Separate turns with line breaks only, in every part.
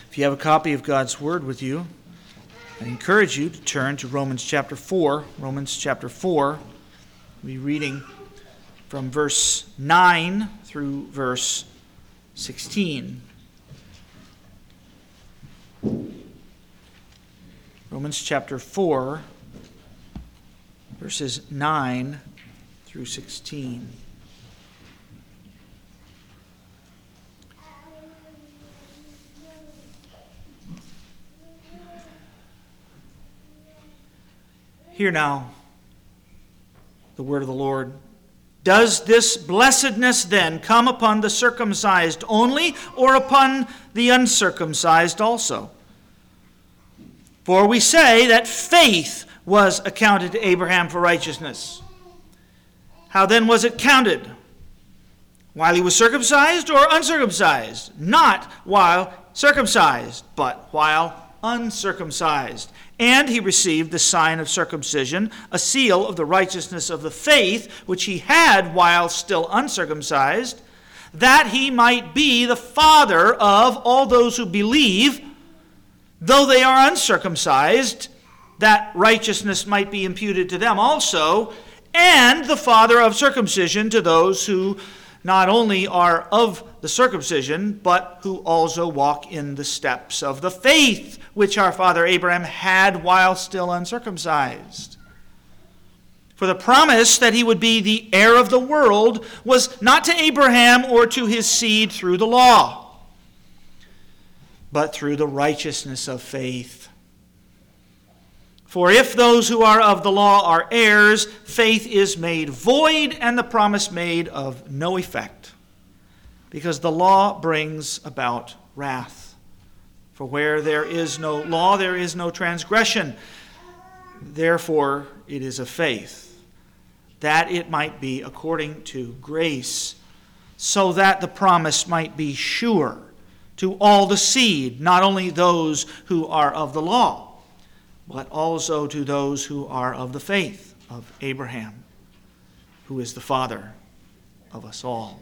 If you have a copy of God's Word with you, I encourage you to turn to Romans chapter 4. Romans chapter 4. We'll be reading from verse 9 through verse 16. Romans chapter 4, verses 9 through 16. Hear now the word of the Lord. Does this blessedness then come upon the circumcised only, or upon the uncircumcised also? For we say that faith was accounted to Abraham for righteousness. How then was it counted? While he was circumcised or uncircumcised? Not while circumcised, but while uncircumcised. And he received the sign of circumcision, a seal of the righteousness of the faith which he had while still uncircumcised, that he might be the father of all those who believe, though they are uncircumcised, that righteousness might be imputed to them also, and the father of circumcision to those who not only are of the circumcision, but who also walk in the steps of the faith which our father Abraham had while still uncircumcised. For the promise that he would be the heir of the world was not to Abraham or to his seed through the law, but through the righteousness of faith. For if those who are of the law are heirs, faith is made void and the promise made of no effect, because the law brings about wrath. For where there is no law, there is no transgression. Therefore, it is of faith, that it might be according to grace, so that the promise might be sure to all the seed, not only those who are of the law, but also to those who are of the faith of Abraham, who is the father of us all.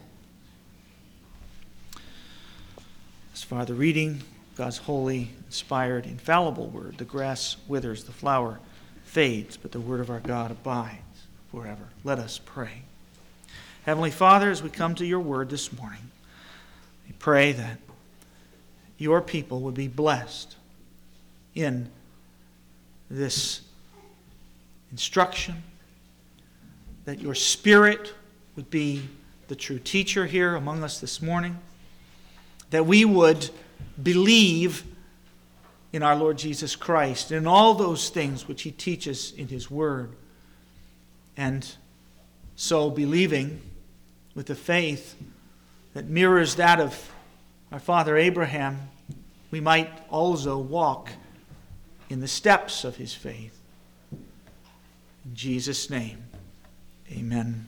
As far the reading God's holy, inspired, infallible word. The grass withers, the flower fades, but the word of our God abides forever. Let us pray. Heavenly Father, as we come to your word this morning, we pray that your people would be blessed in this instruction, that your Spirit would be the true teacher here among us this morning, that we would believe in our Lord Jesus Christ, in all those things which he teaches in his word. And so believing with the faith that mirrors that of our father Abraham, we might also walk in the steps of his faith. In Jesus' name, amen.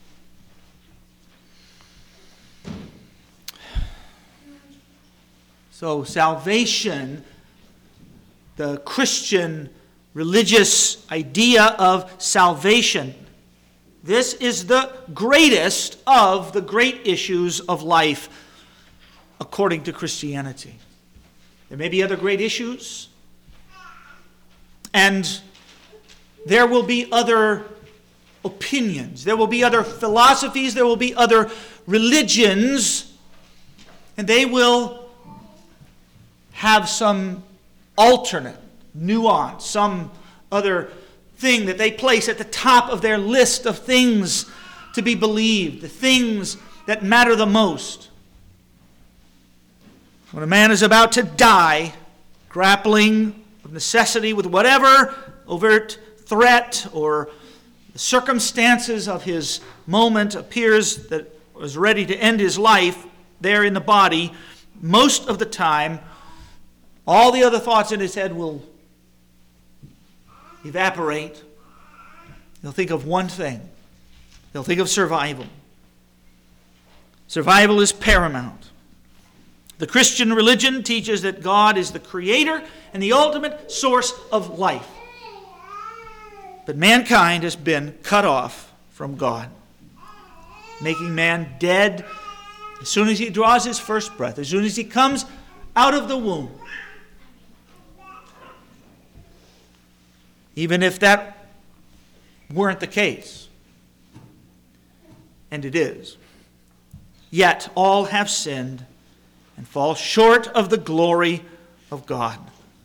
So salvation, the Christian religious idea of salvation, this is the greatest of the great issues of life according to Christianity. There may be other great issues, and there will be other opinions, there will be other philosophies, there will be other religions, and they will have some alternate nuance, some other thing that they place at the top of their list of things to be believed, the things that matter the most. When a man is about to die, grappling of necessity with whatever overt threat or the circumstances of his moment appears that was ready to end his life there in the body, most of the time, all the other thoughts in his head will evaporate. He'll think of one thing. He'll think of survival. Survival is paramount. The Christian religion teaches that God is the creator and the ultimate source of life. But mankind has been cut off from God, making man dead as soon as he draws his first breath, as soon as he comes out of the womb. Even if that weren't the case, and it is, yet all have sinned and fall short of the glory of God.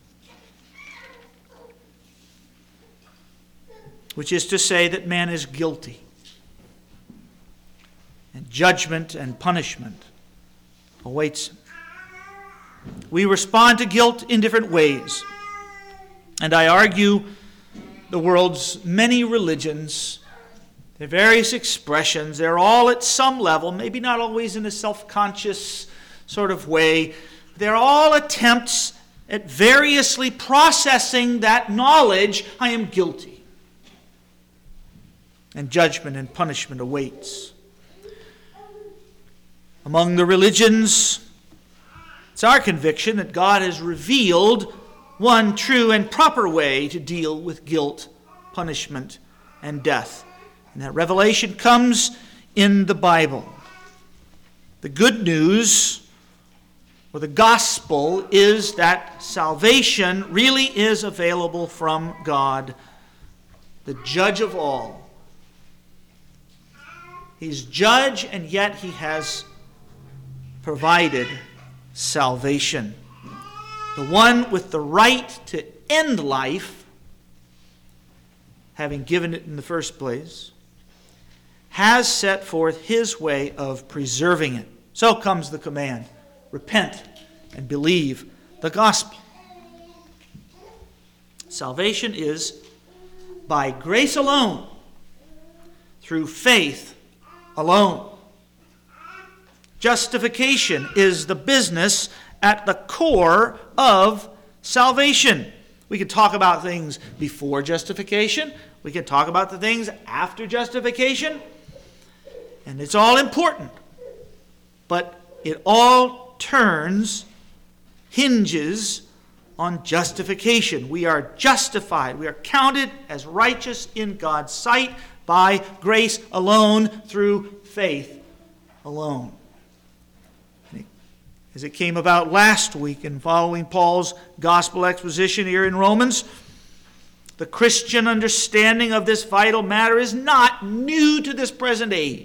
Which is to say that man is guilty, and judgment and punishment awaits him. We respond to guilt in different ways, and I argue the world's many religions, their various expressions, they're all at some level, maybe not always in a self-conscious sort of way. They're all attempts at variously processing that knowledge, I am guilty. And judgment and punishment awaits. Among the religions, it's our conviction that God has revealed one true and proper way to deal with guilt, punishment, and death. And that revelation comes in the Bible. The good news, or the gospel, is that salvation really is available from God, the judge of all. He's judge, and yet he has provided salvation. The one with the right to end life, having given it in the first place, has set forth his way of preserving it. So comes the command, repent and believe the gospel. Salvation is by grace alone, through faith alone. Justification is the business at the core of salvation. We can talk about things before justification. We can talk about the things after justification. And it's all important. But it all hinges on justification. We are justified. We are counted as righteous in God's sight by grace alone, through faith alone. As it came about last week in following Paul's gospel exposition here in Romans, the Christian understanding of this vital matter is not new to this present age.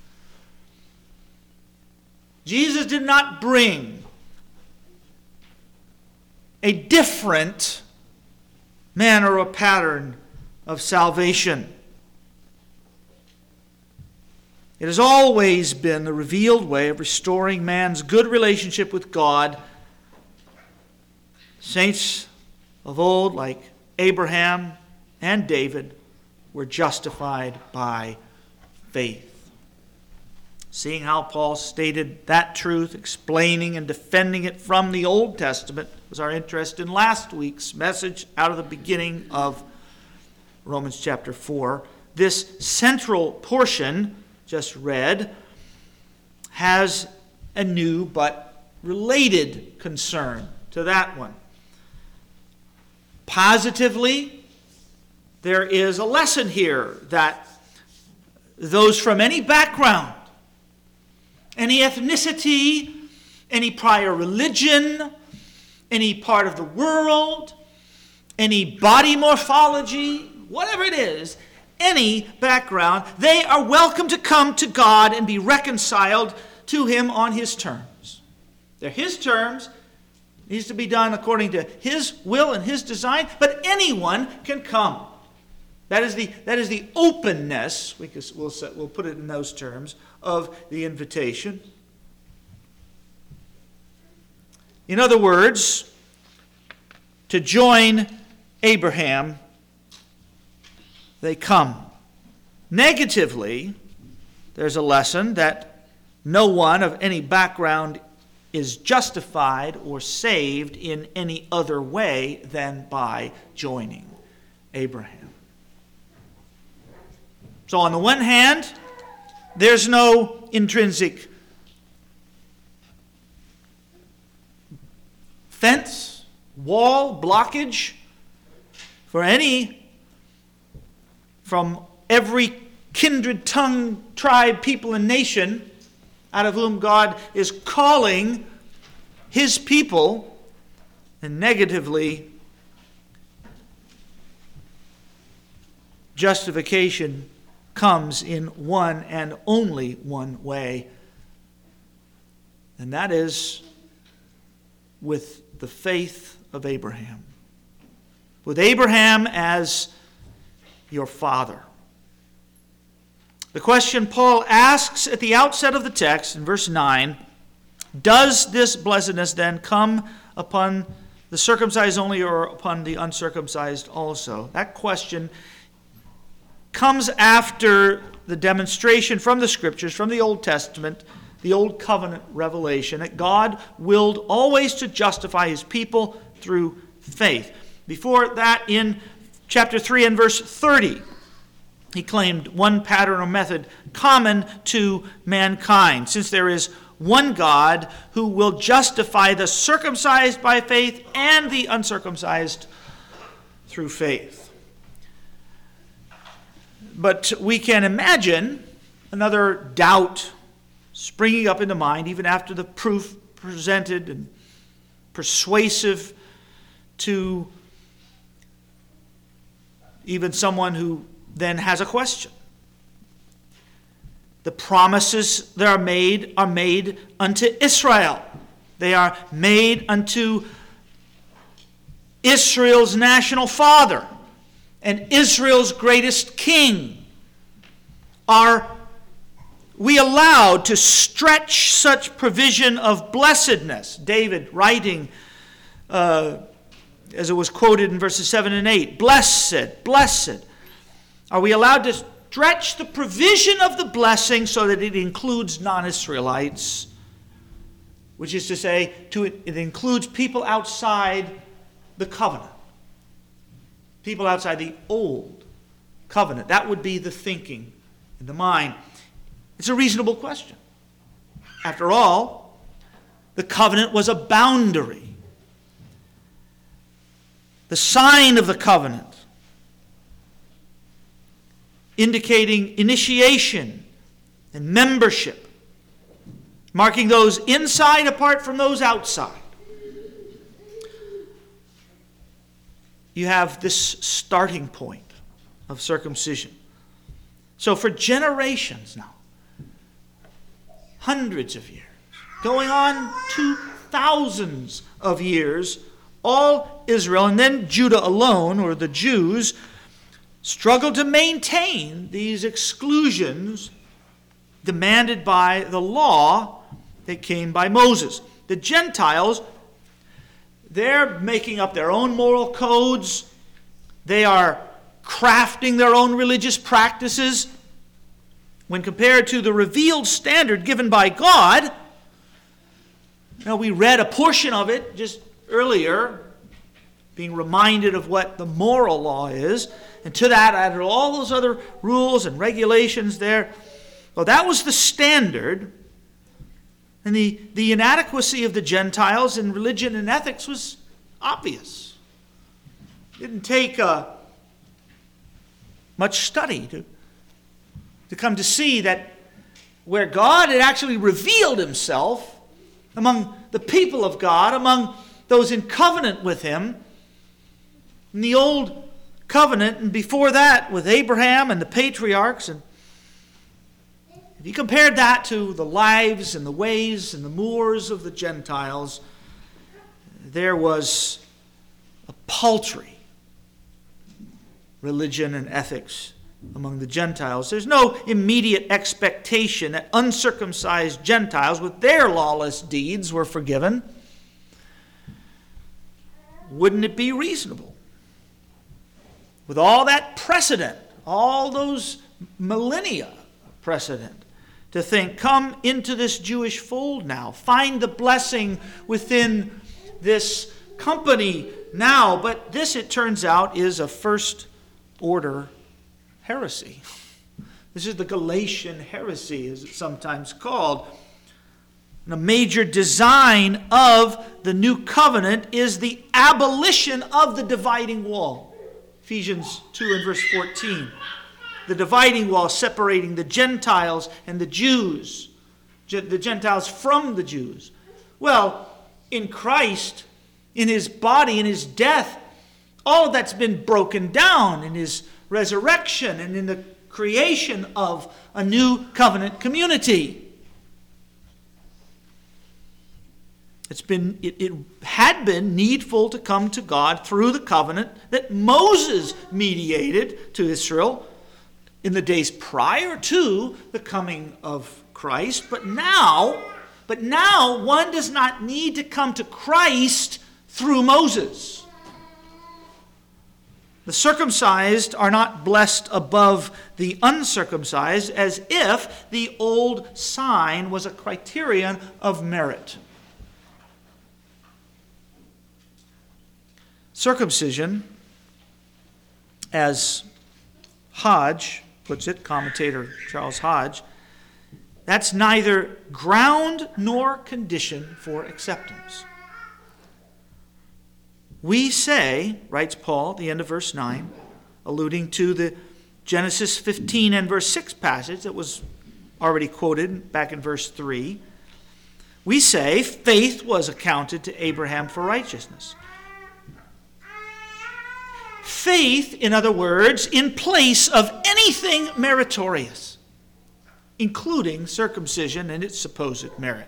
Jesus did not bring a different manner or pattern of salvation. It has always been the revealed way of restoring man's good relationship with God. Saints of old, like Abraham and David, were justified by faith. Seeing how Paul stated that truth, explaining and defending it from the Old Testament, was our interest in last week's message out of the beginning of Romans chapter 4. This central portion just read has a new but related concern to that one. Positively, there is a lesson here that those from any background, any ethnicity, any prior religion, any part of the world, any body morphology, whatever it is, any background, they are welcome to come to God and be reconciled to Him on His terms. They're His terms. It needs to be done according to His will and His design, but anyone can come. That is the openness, we'll put it in those terms, of the invitation. In other words, to join Abraham, they come. Negatively, there's a lesson that no one of any background is justified or saved in any other way than by joining Abraham. So on the one hand, there's no intrinsic fence, wall, blockage for any from every kindred, tongue, tribe, people, and nation out of whom God is calling his people, and negatively, justification comes in one and only one way, and that is with the faith of Abraham. With Abraham as your father. The question Paul asks at the outset of the text in verse 9, does this blessedness then come upon the circumcised only or upon the uncircumcised also? That question comes after the demonstration from the Scriptures, from the Old Testament, the Old Covenant revelation, that God willed always to justify his people through faith. Before that, in chapter 3 and verse 30, he claimed one pattern or method common to mankind, since there is one God who will justify the circumcised by faith and the uncircumcised through faith. But we can imagine another doubt springing up in the mind, even after the proof presented and persuasive to even someone who then has a question. The promises that are made unto Israel. They are made unto Israel's national father and Israel's greatest king. Are we allowed to stretch such provision of blessedness? David writing, as it was quoted in verses 7 and 8, blessed, blessed. Are we allowed to stretch the provision of the blessing so that it includes non-Israelites? Which is to say, it includes people outside the covenant. People outside the old covenant. That would be the thinking in the mind. It's a reasonable question. After all, the covenant was a boundary. The sign of the covenant, indicating initiation and membership, marking those inside apart from those outside. You have this starting point of circumcision. So for generations now, hundreds of years, going on to thousands of years, all Israel, and then Judah alone, or the Jews, struggled to maintain these exclusions demanded by the law that came by Moses. The Gentiles, they're making up their own moral codes. They are crafting their own religious practices. When compared to the revealed standard given by God, we read a portion of it just earlier, being reminded of what the moral law is. And to that added all those other rules and regulations there. Well, that was the standard. And the inadequacy of the Gentiles in religion and ethics was obvious. It didn't take much study to come to see that where God had actually revealed himself among the people of God, among those in covenant with him, in the old covenant, and before that with Abraham and the patriarchs, and if you compared that to the lives and the ways and the mores of the Gentiles, there was a paltry religion and ethics among the Gentiles. There's no immediate expectation that uncircumcised Gentiles with their lawless deeds were forgiven. Wouldn't it be reasonable, with all that precedent, all those millennia precedent, to think, come into this Jewish fold now. Find the blessing within this company now. But this, it turns out, is a first-order heresy. This is the Galatian heresy, as it's sometimes called. And a major design of the new covenant is the abolition of the dividing wall. Ephesians 2 and verse 14. The dividing wall separating the Gentiles and the Jews. The Gentiles from the Jews. Well, in Christ, in his body, in his death, all of that's been broken down in his resurrection and in the creation of a new covenant community. It had been needful to come to God through the covenant that Moses mediated to Israel in the days prior to the coming of Christ. But now one does not need to come to Christ through Moses. The circumcised are not blessed above the uncircumcised, as if the old sign was a criterion of merit. Circumcision, as Hodge puts it, commentator Charles Hodge, that's neither ground nor condition for acceptance. We say, writes Paul at the end of verse 9, alluding to the Genesis 15 and verse 6 passage that was already quoted back in verse 3, we say faith was accounted to Abraham for righteousness. Faith, in other words, in place of anything meritorious, including circumcision and its supposed merit.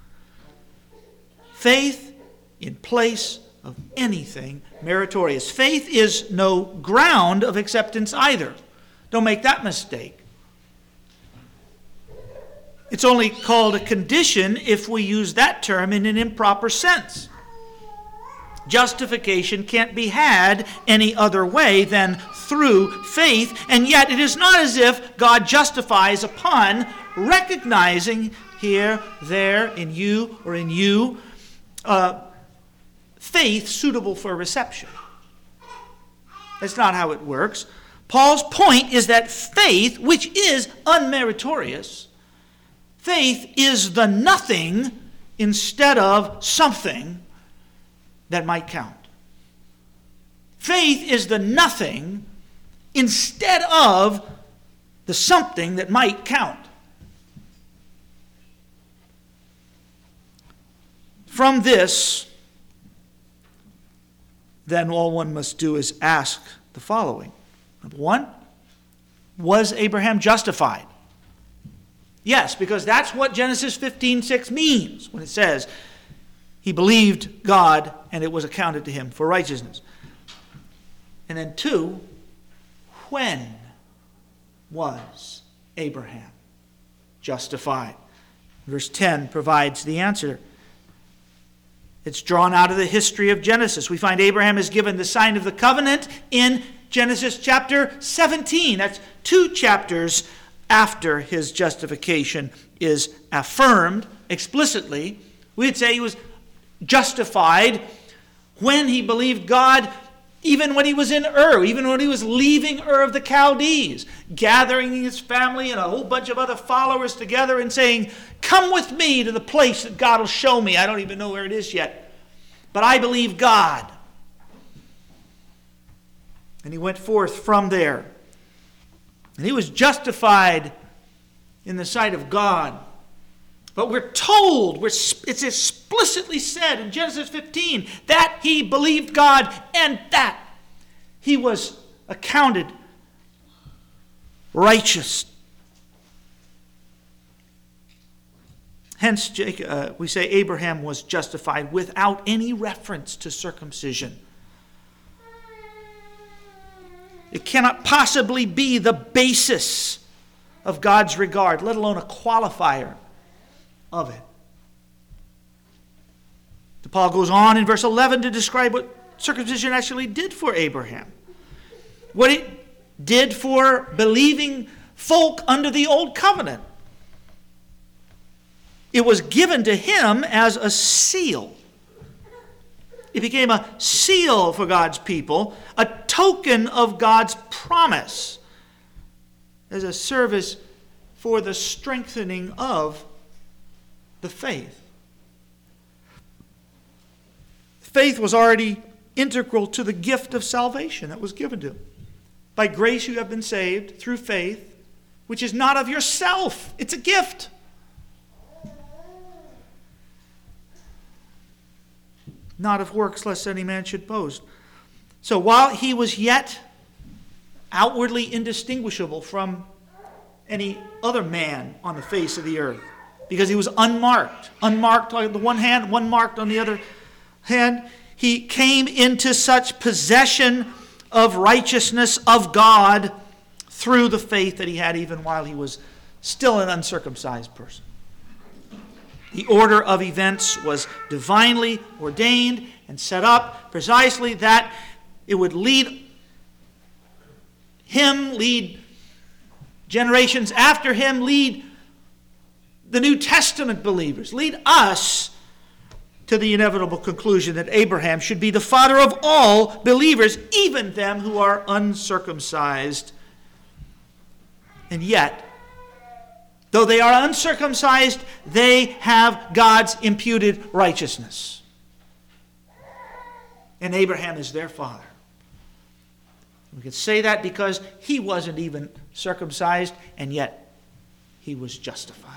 Faith in place of anything meritorious. Faith is no ground of acceptance either. Don't make that mistake. It's only called a condition if we use that term in an improper sense. Justification can't be had any other way than through faith, and yet it is not as if God justifies upon recognizing here, there, in you, or in you, faith suitable for reception. That's not how it works. Paul's point is that faith, which is unmeritorious, faith is the nothing instead of something that might count. Faith is the nothing instead of the something that might count. From this, then all one must do is ask the following. Number one, was Abraham justified? Yes, because that's what Genesis 15:6 means when it says, he believed God, and it was accounted to him for righteousness. And then two, when was Abraham justified? Verse 10 provides the answer. It's drawn out of the history of Genesis. We find Abraham is given the sign of the covenant in Genesis chapter 17. That's 2 chapters after his justification is affirmed explicitly. We'd say he was justified when he believed God, even when he was in Ur, even when he was leaving Ur of the Chaldees, gathering his family and a whole bunch of other followers together and saying, come with me to the place that God will show me. I don't even know where it is yet, but I believe God. And he went forth from there. And he was justified in the sight of God. But we're told, it's explicitly said in Genesis 15, that he believed God and that he was accounted righteous. Hence, we say Abraham was justified without any reference to circumcision. It cannot possibly be the basis of God's regard, let alone a qualifier of it. Paul goes on in verse 11 to describe what circumcision actually did for Abraham. What it did for believing folk under the old covenant. It was given to him as a seal. It became a seal for God's people, a token of God's promise, as a service for the strengthening of the faith. Faith was already integral to the gift of salvation that was given to him. By grace you have been saved through faith, which is not of yourself. It's a gift. not of works, lest any man should boast. So while he was yet outwardly indistinguishable from any other man on the face of the earth, because he was unmarked on the one hand, unmarked on the other hand, he came into such possession of righteousness of God through the faith that he had even while he was still an uncircumcised person. The order of events was divinely ordained and set up precisely that it would lead generations after him, lead the New Testament believers, lead us to the inevitable conclusion that Abraham should be the father of all believers, even them who are uncircumcised. And yet, though they are uncircumcised, they have God's imputed righteousness. And Abraham is their father. We can say that because he wasn't even circumcised, and yet he was justified.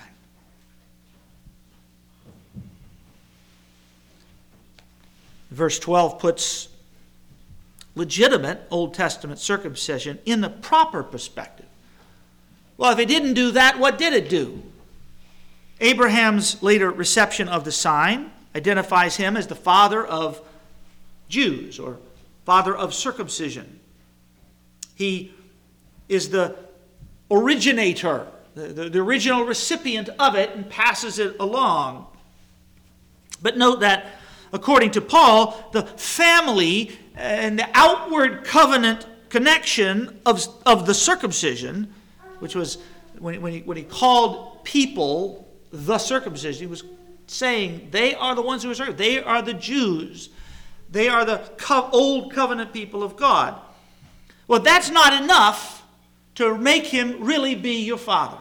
Verse 12 puts legitimate Old Testament circumcision in the proper perspective. Well, if it didn't do that, what did it do? Abraham's later reception of the sign identifies him as the father of Jews, or father of circumcision. He is the originator, the original recipient of it, and passes it along. But note that, according to Paul, the family and the outward covenant connection of the circumcision, which was when he called people the circumcision, he was saying they are the ones who are circumcised. They are the Jews. They are the old covenant people of God. Well, that's not enough to make him really be your father.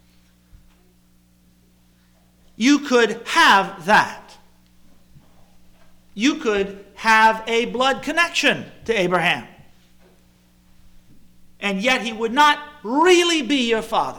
You could have that. You could have a blood connection to Abraham. And yet he would not really be your father.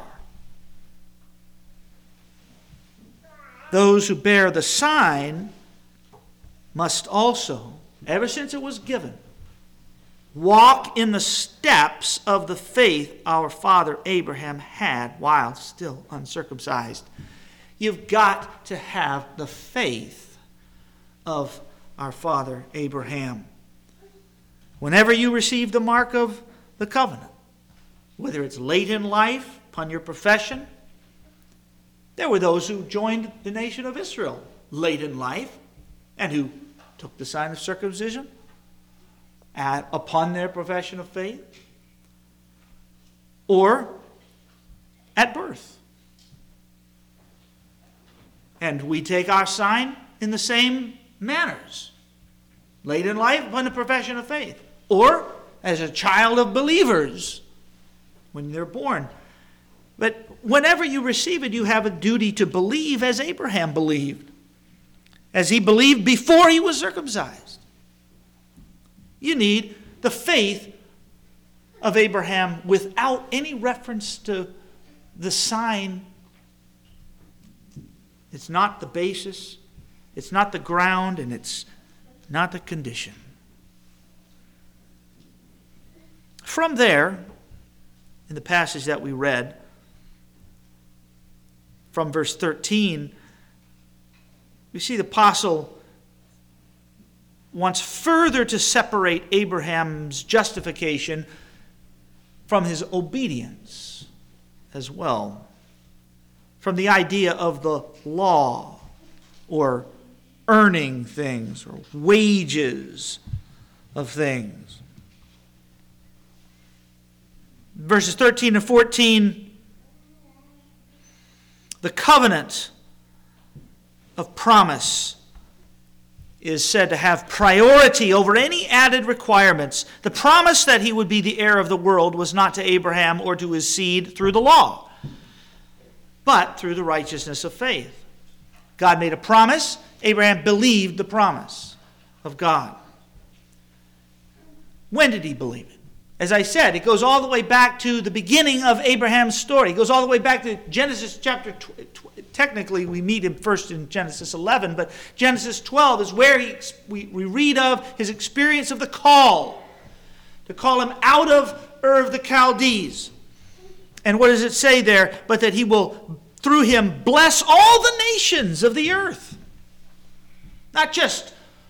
Those who bear the sign must also, ever since it was given, walk in the steps of the faith our father Abraham had while still uncircumcised. You've got to have the faith of our father Abraham. Whenever you receive the mark of the covenant, whether it's late in life, upon your profession, there were those who joined the nation of Israel late in life and who took the sign of circumcision upon their profession of faith, or at birth. And we take our sign in the same manners. Late in life upon the profession of faith, or as a child of believers when they're born. But whenever you receive it, you have a duty to believe as Abraham believed, as he believed before he was circumcised. You need the faith of Abraham without any reference to the sign. It's not the basis, it's not the ground, and it's not the condition. From there, in the passage that we read, from verse 13, we see the apostle wants further to separate Abraham's justification from his obedience as well, from the idea of the law or earning things or wages of things. Verses 13 and 14, the covenant of promise is said to have priority over any added requirements. The promise that he would be the heir of the world was not to Abraham or to his seed through the law, but through the righteousness of faith. God made a promise. Abraham believed the promise of God. When did he believe it? As I said, it goes all the way back to the beginning of Abraham's story. It goes all the way back to Genesis chapter technically we meet him first in Genesis 11, but Genesis 12 is where we read of his experience of the call, to call him out of Ur of the Chaldees. And what does it say there? But that he will, through him, bless all the nations of the earth. Not just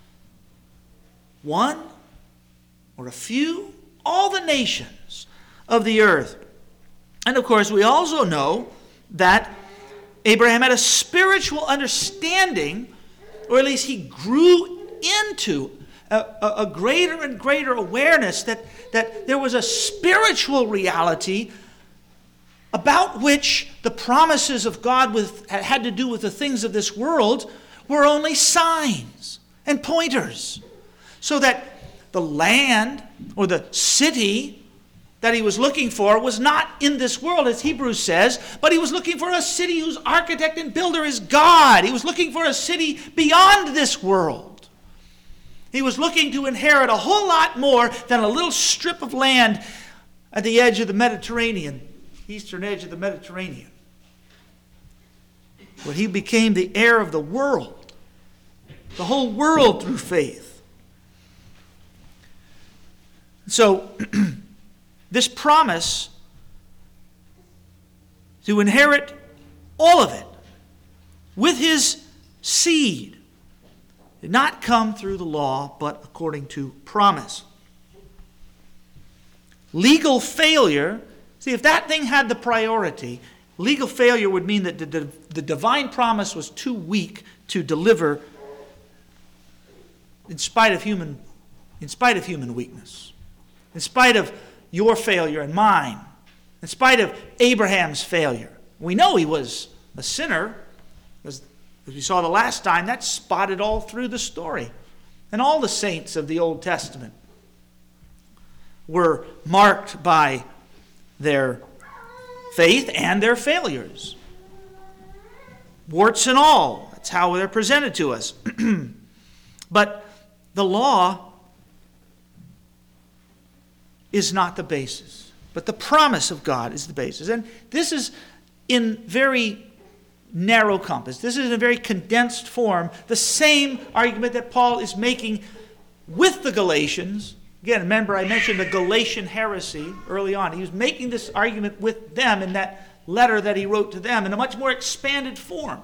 one or a few, all the nations of the earth. And of course, we also know that Abraham had a spiritual understanding, or at least he grew into a greater and greater awareness that there was a spiritual reality about which the promises of God had to do with the things of this world were only signs and pointers. So that the land or the city that he was looking for was not in this world, as Hebrews says, but he was looking for a city whose architect and builder is God. He was looking for a city beyond this world. He was looking to inherit a whole lot more than a little strip of land at the edge of the Mediterranean, eastern edge of the Mediterranean, where he became the heir of the world, the whole world through faith. So, this promise to inherit all of it with his seed did not come through the law, but according to promise. Legal failure, see, if that thing had the priority, legal failure would mean that the divine promise was too weak to deliver in spite of human weakness, in spite of your failure and mine, in spite of Abraham's failure. We know he was a sinner, as we saw the last time. That's spotted all through the story. And all the saints of the Old Testament were marked by their faith and their failures. Warts and all. That's how they're presented to us. But the law is not the basis, but the promise of God is the basis. And this is in very narrow compass. This is in a very condensed form, the same argument that Paul is making with the Galatians. Again, remember I mentioned the Galatian heresy early on. He was making this argument with them in that letter that he wrote to them in a much more expanded form.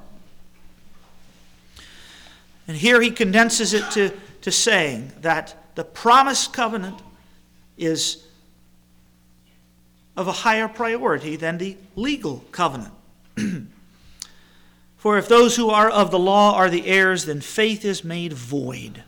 And here he condenses it to saying that the promised covenant is of a higher priority than the legal covenant. For if those who are of the law are the heirs, then faith is made void.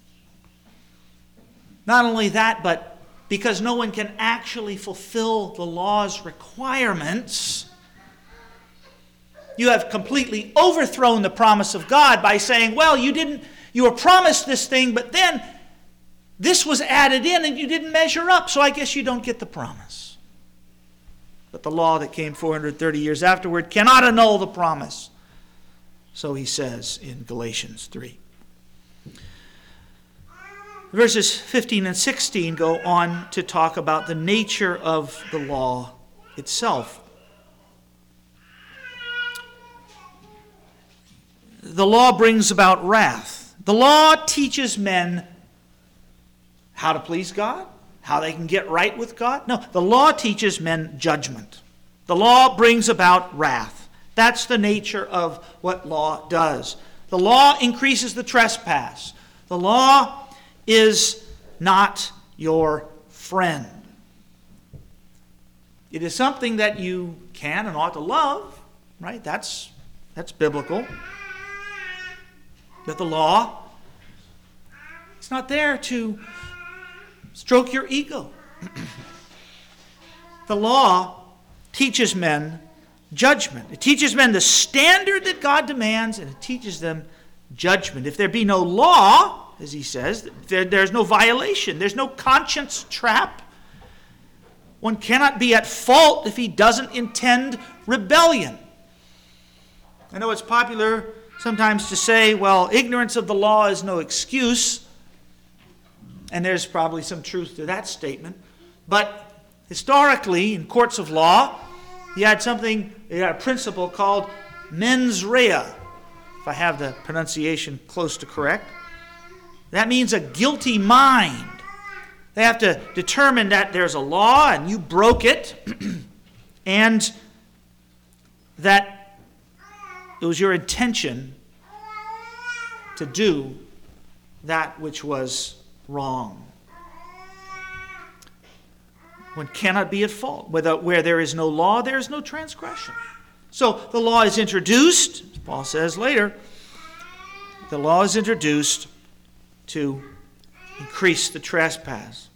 Not only that, but because no one can actually fulfill the law's requirements, you have completely overthrown the promise of God by saying, well, you were promised this thing, but then this was added in and you didn't measure up, so I guess you don't get the promise. But the law that came 430 years afterward cannot annul the promise. So he says in Galatians 3. Verses 15 and 16 go on to talk about the nature of the law itself. The law brings about wrath. The law teaches men how to please God, how they can get right with God. No, the law teaches men judgment. The law brings about wrath. That's the nature of what law does. The law increases the trespass. The law is not your friend. It is something that you can and ought to love, right? That's biblical. But the law is not there to stroke your ego. The law teaches men judgment. It teaches men the standard that God demands, and it teaches them judgment. If there be no law, as he says, there's no violation. There's no conscience trap. One cannot be at fault if he doesn't intend rebellion. I know it's popular sometimes to say, well, ignorance of the law is no excuse. And there's probably some truth to that statement. But historically, in courts of law, you had a principle called mens rea, if I have the pronunciation close to correct. That means a guilty mind. They have to determine that there's a law and you broke it, and that it was your intention to do that which was wrong. One cannot be at fault. Where there is no law, there is no transgression. So the law is introduced, as Paul says later, the law is introduced to increase the trespass.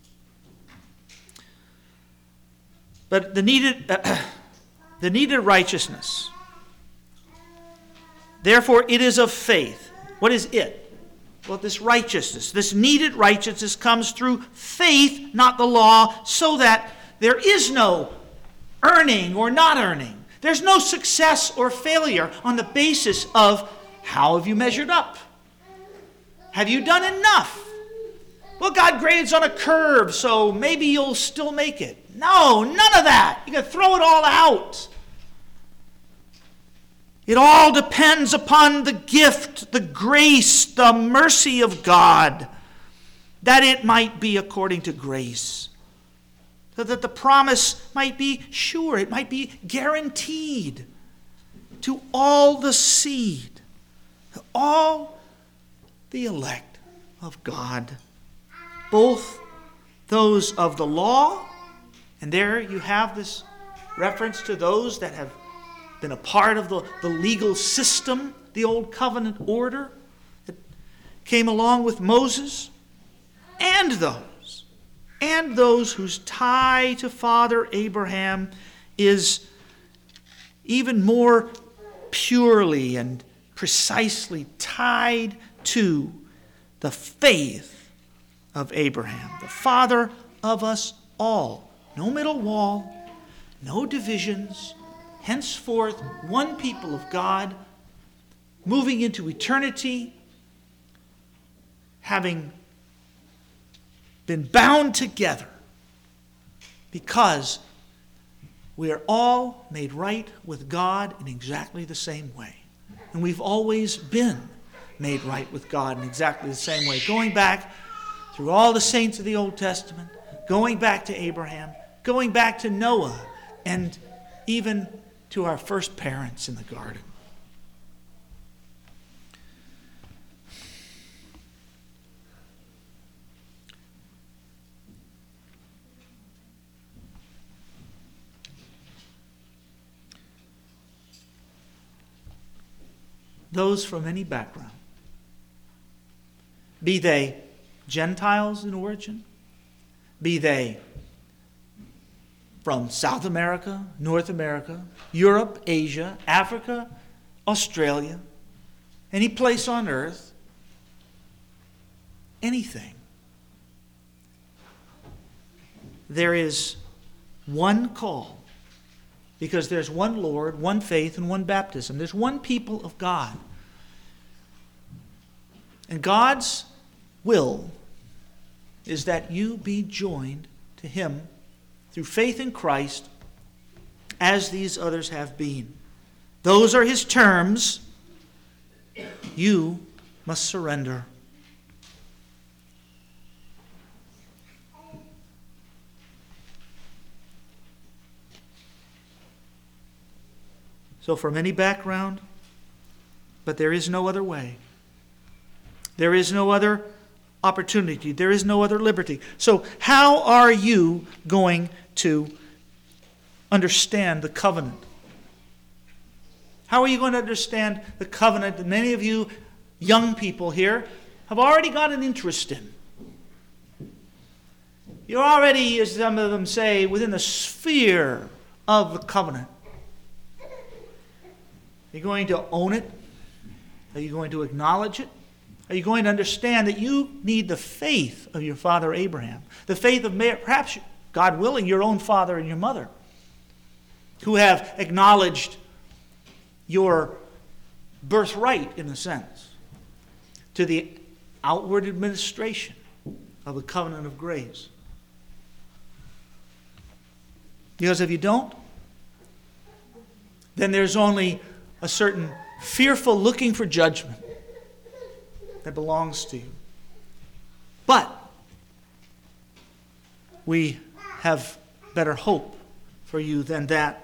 But the needed righteousness. Therefore, it is of faith. What is it? Well, this righteousness, this needed righteousness comes through faith, not the law, so that there is no earning or not earning. There's no success or failure on the basis of how have you measured up? Have you done enough? Well, God grades on a curve, so maybe you'll still make it. No, none of that. You can throw it all out. It all depends upon the gift, the grace, the mercy of God, that it might be according to grace, so that the promise might be sure, it might be guaranteed to all the seed, to all the elect of God, both those of the law, and there you have this reference to those that have been a part of the legal system, the old covenant order that came along with Moses, and those whose tie to Father Abraham is even more purely and precisely tied to the faith of Abraham, the father of us all. No middle wall, no divisions, henceforth one people of God, moving into eternity, having been bound together because we are all made right with God in exactly the same way. And we've always been made right with God in exactly the same way, going back through all the saints of the Old Testament, going back to Abraham, going back to Noah, and even to our first parents in the garden. Those from any background, be they Gentiles in origin, be they from South America, North America, Europe, Asia, Africa, Australia, any place on earth, anything. There is one call, because there's one Lord, one faith, and one baptism. There's one people of God. And God's will is that you be joined to Him through faith in Christ, as these others have been. Those are His terms. You must surrender. So from any background, but there is no other way. There is no other opportunity. There is no other liberty. So how are you going to understand the covenant? How are you going to understand the covenant that many of you young people here have already got an interest in? You're already, as some of them say, within the sphere of the covenant. Are you going to own it? Are you going to acknowledge it? Are you going to understand that you need the faith of your father Abraham? The faith of perhaps, God willing, your own father and your mother, who have acknowledged your birthright, in a sense, to the outward administration of the covenant of grace. Because if you don't, then there's only a certain fearful looking for judgment that belongs to you. But we have better hope for you than that.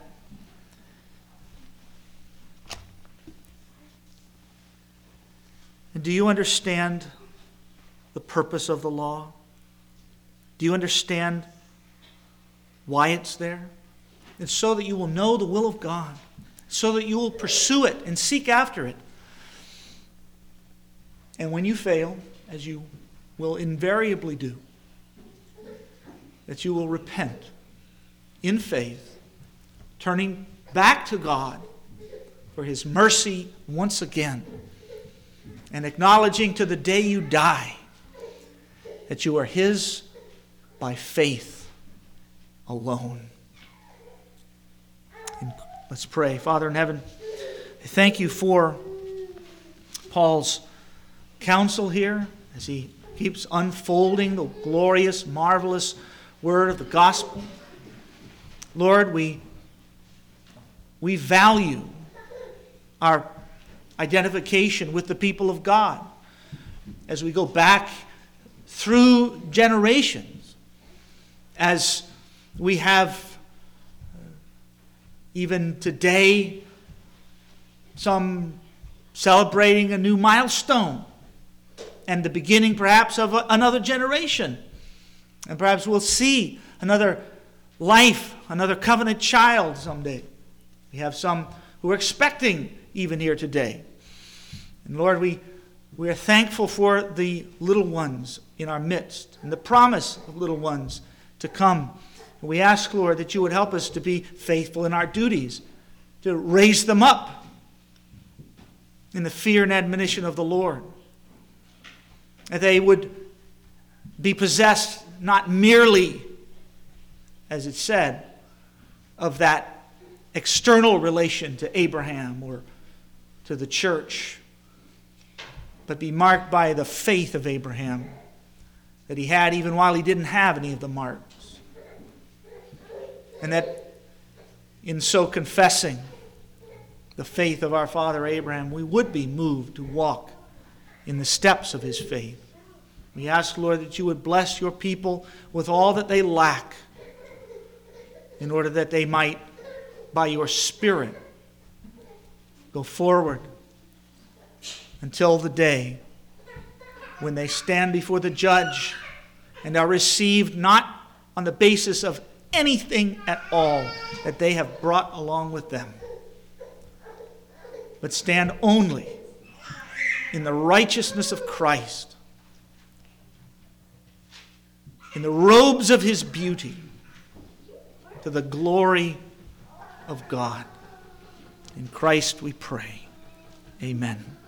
And do you understand the purpose of the law? Do you understand why it's there? It's so that you will know the will of God, so that you will pursue it and seek after it. And when you fail, as you will invariably do, that you will repent in faith, turning back to God for His mercy once again, and acknowledging to the day you die that you are His by faith alone. And let's pray. Father in heaven, I thank you for Paul's counsel here as he keeps unfolding the glorious, marvelous word of the gospel. Lord, we value our identification with the people of God as we go back through generations, as we have even today some celebrating a new milestone and the beginning perhaps of another generation. And perhaps we'll see another life, another covenant child someday. We have some who are expecting even here today. And Lord, we are thankful for the little ones in our midst and the promise of little ones to come. And we ask, Lord, that you would help us to be faithful in our duties, to raise them up in the fear and admonition of the Lord. That they would be possessed not merely, as it said, of that external relation to Abraham or to the church, but be marked by the faith of Abraham that he had even while he didn't have any of the marks. And that in so confessing the faith of our father Abraham, we would be moved to walk in the steps of his faith. We ask, Lord, that you would bless your people with all that they lack in order that they might, by your Spirit, go forward until the day when they stand before the judge and are received not on the basis of anything at all that they have brought along with them, but stand only in the righteousness of Christ, in the robes of his beauty, to the glory of God. In Christ we pray. Amen.